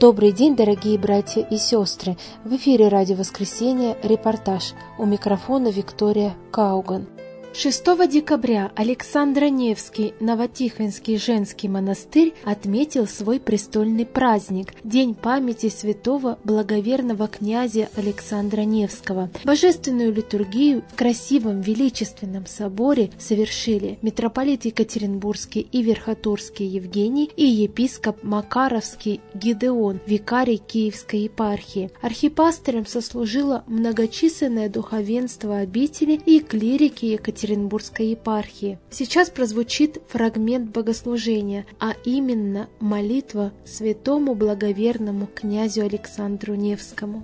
Добрый день, дорогие братья и сестры! В эфире Радио Воскресения репортаж. У микрофона Виктория Кауган. 6 декабря Александро Невский Новотихвинский женский монастырь отметил свой престольный праздник – День памяти святого благоверного князя Александра Невского. Божественную литургию в красивом величественном соборе совершили митрополит Екатеринбургский и Верхотурский Евгений и епископ Макаровский Гидеон, викарий Киевской епархии. Архипастырем сослужило многочисленное духовенство обители и клирики Екатеринбургской епархии. Сейчас прозвучит фрагмент богослужения, а именно молитва святому благоверному князю Александру Невскому.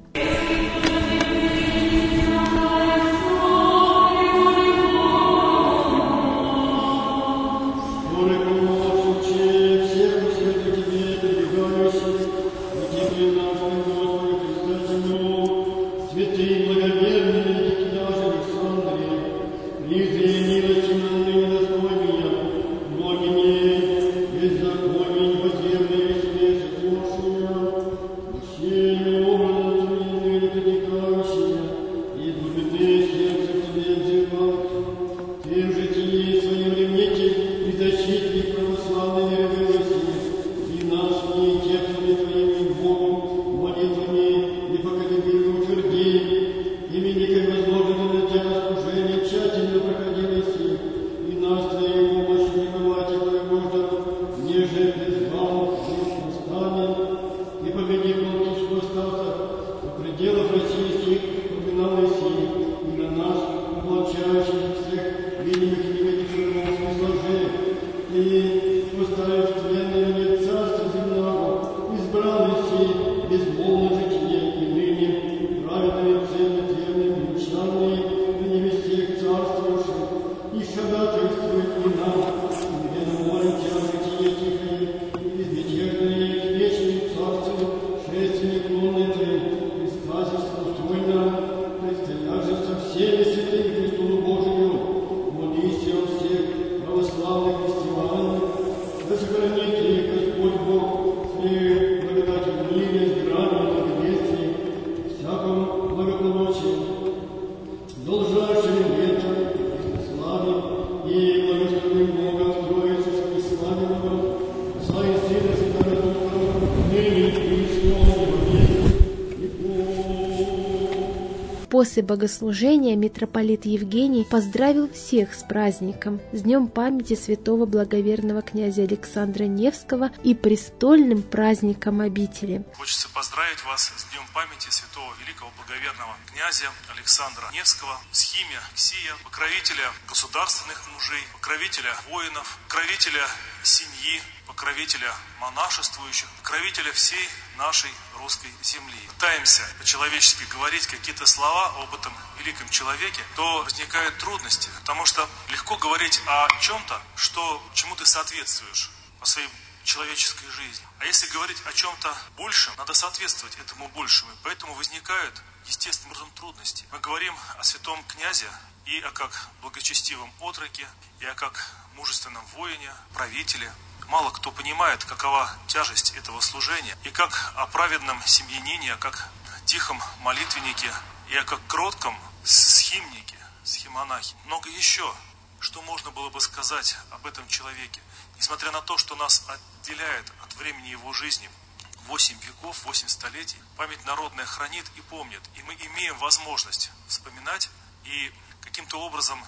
После богослужения митрополит Евгений поздравил всех с праздником, с днем памяти святого благоверного князя Александра Невского и престольным праздником обители. Хочется поздравить вас с днем памяти святого великого благоверного князя Александра Невского, схимия Ксия, покровителя государственных мужей, покровителя воинов, покровителя семьи, покровителя монашествующих, покровителя всей нашей русской земли. Пытаемся по-человечески говорить какие-то слова об этом великом человеке, то возникают трудности, потому что легко говорить о чем-то, чему ты соответствуешь по своей человеческой жизни. А если говорить о чем-то большем, надо соответствовать этому большему. И поэтому возникают естественным образом трудности. Мы говорим о святом князе и о как благочестивом отроке, и о как мужественном воине, правителе. Мало кто понимает, какова тяжесть этого служения, и как о праведном семьянине, о как тихом молитвеннике, и о как кротком схимнике, схимонахе. Много еще, что можно было бы сказать об этом человеке. Несмотря на то, что нас отделяет от времени его жизни 8 веков, 8 столетий, память народная хранит и помнит. И мы имеем возможность вспоминать и каким-то образом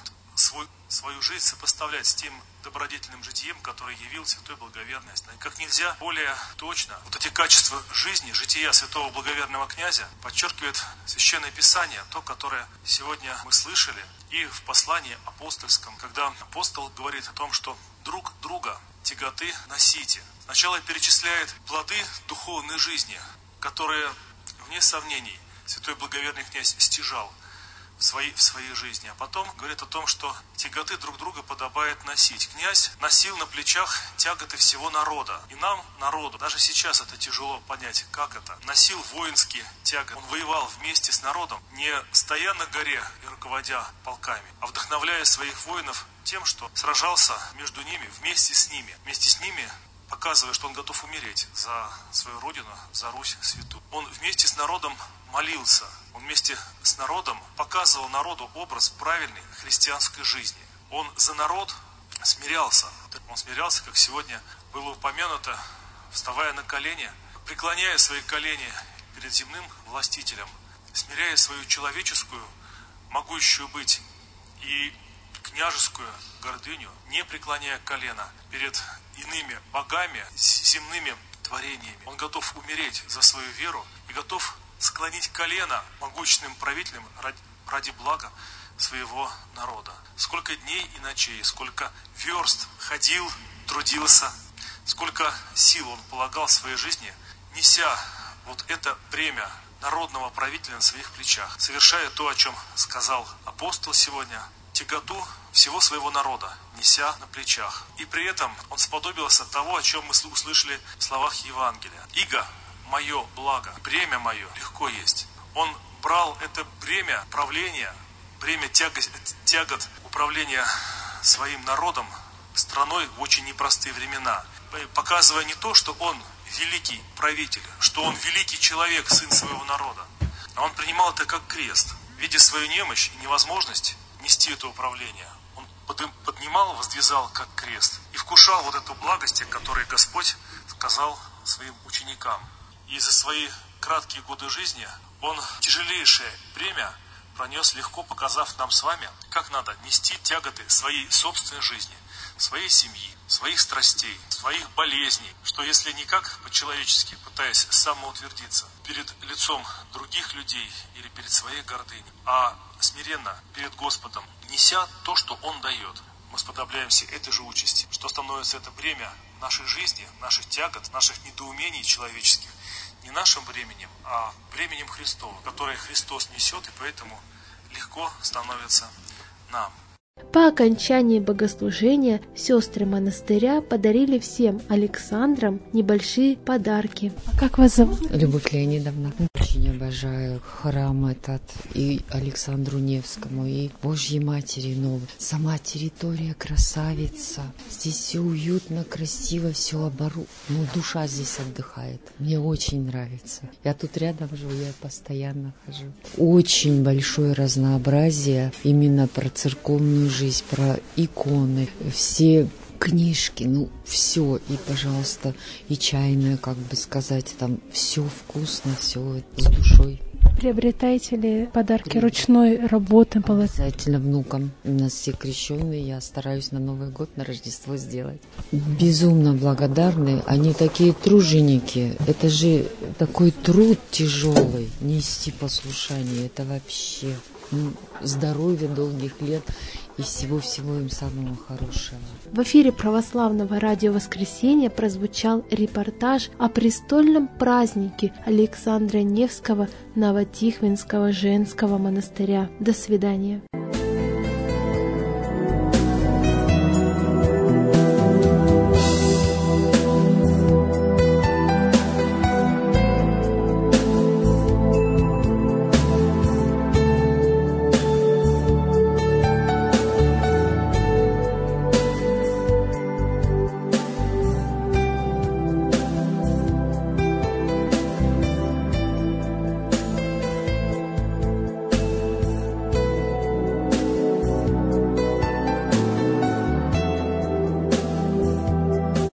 свою жизнь сопоставлять с тем добродетельным житием, которое явил святой благоверный. И как нельзя более точно вот эти качества жизни, жития святого благоверного князя подчеркивает Священное Писание, то, которое сегодня мы слышали и в послании апостольском, когда апостол говорит о том, что друг друга тяготы носите. Сначала перечисляет плоды духовной жизни, которые, вне сомнений, святой благоверный князь стяжал в своей жизни. А потом говорит о том, что тяготы друг друга подобает носить. Князь носил на плечах тяготы всего народа. И нам, народу, даже сейчас это тяжело понять, как это. Носил воинские тяготы. Он воевал вместе с народом, не стоя на горе и руководя полками, а вдохновляя своих воинов тем, что сражался между ними, вместе с ними показывая, что он готов умереть за свою родину, за Русь святую. Он вместе с народом молился, он вместе с народом показывал народу образ правильной христианской жизни. Он за народ смирялся. Он смирялся, как сегодня было упомянуто, вставая на колени, преклоняя свои колени перед земным властителем, смиряя свою человеческую, могущую быть, и княжескую гордыню, не преклоняя колено перед иными богами, земными творениями. Он готов умереть за свою веру и готов склонить колено могущественным правителям ради блага своего народа. Сколько дней и ночей, сколько верст ходил, трудился, сколько сил он полагал в своей жизни, неся вот это бремя народного правителя на своих плечах, совершая то, о чем сказал апостол сегодня, тяготу всего своего народа, неся на плечах. И при этом он сподобился того, о чем мы услышали в словах Евангелия. «Иго мое благо, бремя мое легко есть». Он брал это бремя правления, бремя тягот управления своим народом, страной в очень непростые времена, показывая не то, что он великий правитель, что он великий человек, сын своего народа, а он принимал это как крест, видя свою немощь и невозможность нести это управление. Он поднимал, воздвизал как крест и вкушал вот эту благость, которую Господь сказал своим ученикам. И за свои краткие годы жизни он тяжелейшее бремя пронес легко, показав нам с вами, как надо нести тяготы своей собственной жизни, своей семьи, своих страстей, своих болезней, что если никак по-человечески, пытаясь самоутвердиться перед лицом других людей или перед своей гордыней, а смиренно перед Господом, неся то, что Он дает, мы сподобляемся этой же участи, что становится это бремя нашей жизни, наших тягот, наших недоумений человеческих, не нашим временем, а временем Христовым, которое Христос несет, и поэтому легко становится нам. По окончании богослужения сестры монастыря подарили всем Александрам небольшие подарки. Как вас зовут? Любовь Леонидовна. Очень обожаю храм этот и Александру Невскому, и Божьей Матери Новой. Сама территория красавица. Здесь все уютно, красиво, все оборудовано. Ну, душа здесь отдыхает. Мне очень нравится. Я тут рядом живу, я постоянно хожу. Очень большое разнообразие именно про церковную жизнь, про иконы, все книжки, ну все, и, пожалуйста, и чайная, как бы сказать, там все вкусно, все с душой. Приобретаете ли подарки ручной работы? Обязательно внукам. У нас все крещенные, я стараюсь на Новый год, на Рождество сделать. Безумно благодарны. Они такие труженики. Это же такой труд тяжелый. Нести послушание, это вообще здоровья, долгих лет и всего-всего им самого хорошего. В эфире православного радио «Воскресенье» прозвучал репортаж о престольном празднике Александра Невского Новотихвинского женского монастыря. До свидания.